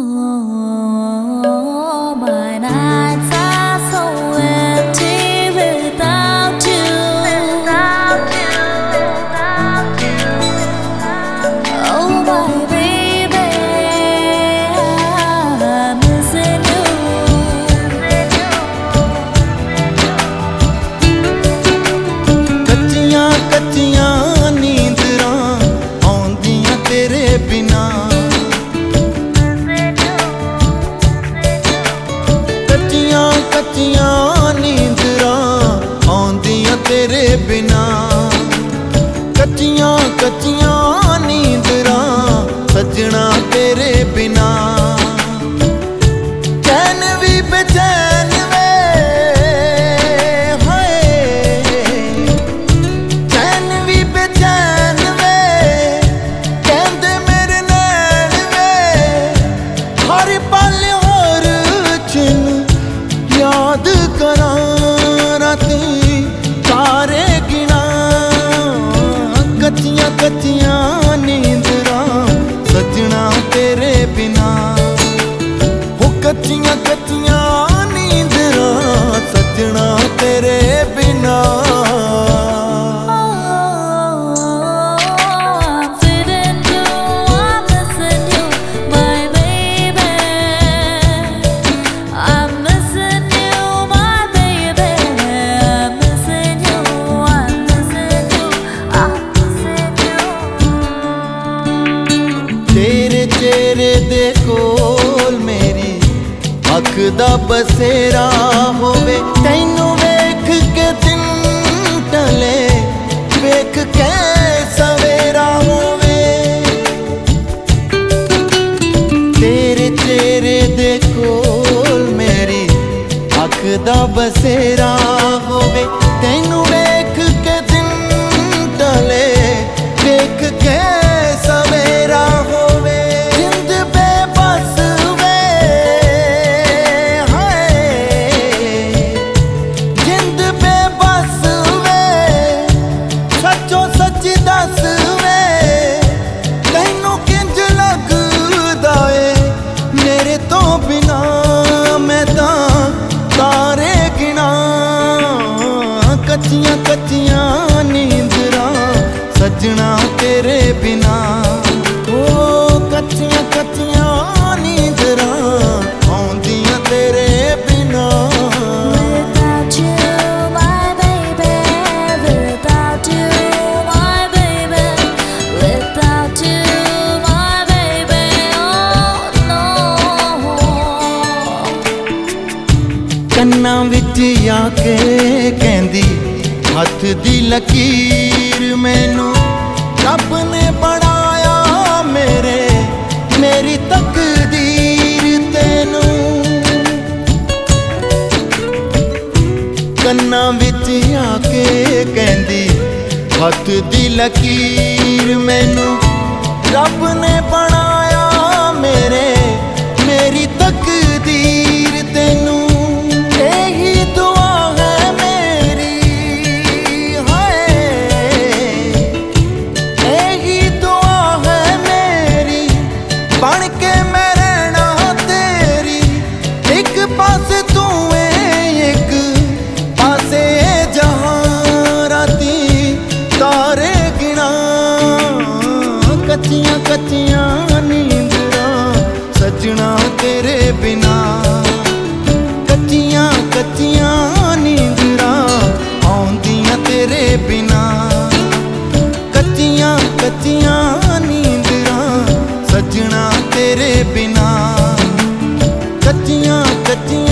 My nights are so empty without you. Oh my baby, I'm missing you. कच्चियां कच्चियां नींदरां आउंदियां तेरे बिना कच्चियां नींदरां आउंदियां तेरे बिना कच्चियां नींदरां सजना तेरे बिना चैन भी बेचैन वे हाय चैन भी बेचैन वे कहंदे मेरे नैन वे हर पल होर चिन याद करां राती तारे गिना कच्चियां नींदरां सजना तेरे बिना हो कच्चियां नींदरां सजना तेरे बिना I'm feeling you, I'm missing you, my baby. I'm missing you, my baby. I'm missing you, I'm missing you, I'm missing you. तेरे चेहरे दे कोल मेरी अख दा बसेरा होवे तैनू वेख के दिन टले वेख के सवेरा होवे तेरे चेहरे दे कोल मेरी अख दा बसेरा होवे तैनू वेख के दिन टले वेख के सवेरा होवे जिंद बेबस वे हाय जिंद बेबस वे सच्चो सच दस वे तैनू किंज लगदा ए मेरे तो बिना मैं तां तारे गिना कच्चियां नींदरां सजना तेरे बिना ओ कच्चियां नींदरां आउंदियां तेरे बिना Without you, my baby. Without you, my baby. Without you, my baby. Oh no. ਕੰਨਾਂ ਵਿੱਚ ਆ ਕੇ ਕਹਿੰਦੀ ਹੱਥ ਦੀ ਲਕੀਰ ਮੈਨੂੰ ਰੱਬ ਨੇ ਬਣਾਇਆ ਮੇਰੀ ਤਕਦੀਰ ਤੈਨੂੰ ਕੰਨਾਂ ਵਿੱਚ ਆ ਕੇ ਕਹਿੰਦੀ ਹੱਥ ਦੀ ਲਕੀਰ ਮੈਨੂੰ ਰੱਬ ਨੇ ਬਣਾਇਆ ਮੇਰੀ ਤਕਦੀਰ ਤੈਨੂੰ ਇਹੀ ਦੁਆ ਹੈ ਮੇਰੀ ਹਾਏ ਇਹੀ ਦੁਆ ਹੈ ਮੇਰੀ ਬਣ ਕੇ ਮੈਂ ਰਹਿਣਾ ਤੇਰੀ ਇੱਕ ਪਾਸੇ ਤੂੰ ਏ ਇੱਕ ਪਾਸੇ ਜਹਾਂ ਰਾਤੀ ਤਾਰੇ ਗਿਣਾ कच्चियां नींदरां सजना तेरे बिना कच्चियां नींदरां आउंदियां तेरे बिना कच्चियां नींदरां सजना तेरे बिना कच्चियां